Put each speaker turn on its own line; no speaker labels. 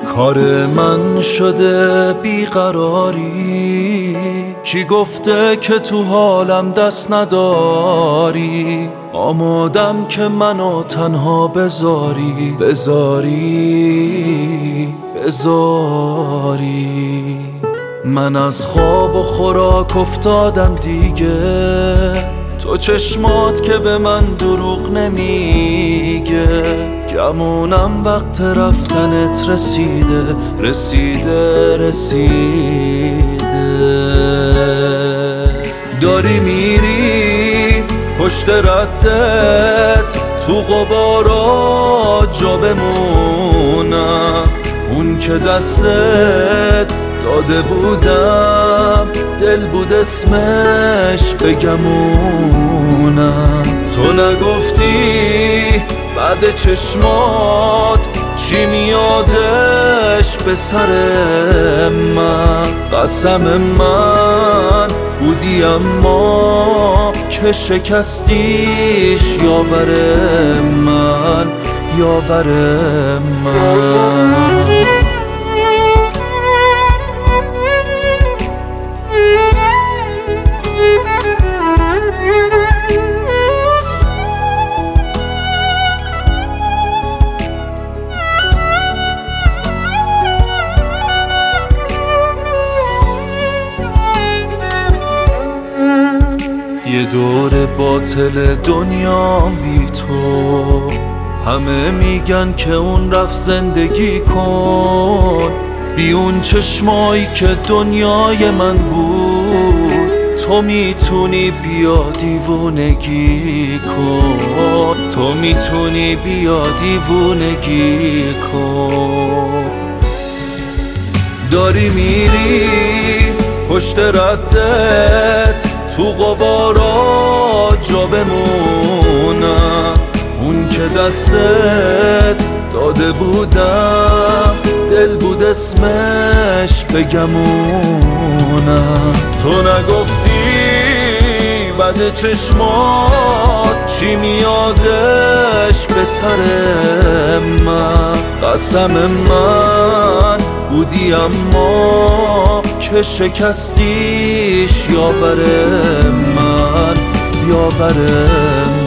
کار من شده بیقراری، کی گفته که تو حالم دست نداری؟ آمادم که منو تنها بذاری من از خواب و خوراک افتادم دیگه، تو چشمات که به من دروغ نمیگه. گمونم وقت رفتنت رسیده داری میری پشت ردت، تو غبارا جا بمونم. اون که دستت داده بودم دل بود اسمش بگمونم. تو نگفتی بعد چشمات چی میادش به سر من؟ قسم من بودی اما که شکستیش یاور من یه دور باطل دنیا بی تو، همه میگن که اون رفت زندگی کن. بی اون چشمایی که دنیای من بود، تو میتونی بیا دیوونگی کن، تو میتونی بیا دیوونگی کن. داری میری پشت ردت، تو غبارا جا بمونم. اون که دستت داده بودم دل بود اسمش بگمونم. تو نگفتی بعد چشمات چی میادش به سر من؟ قسم من بودی اما که شکستیش یاور من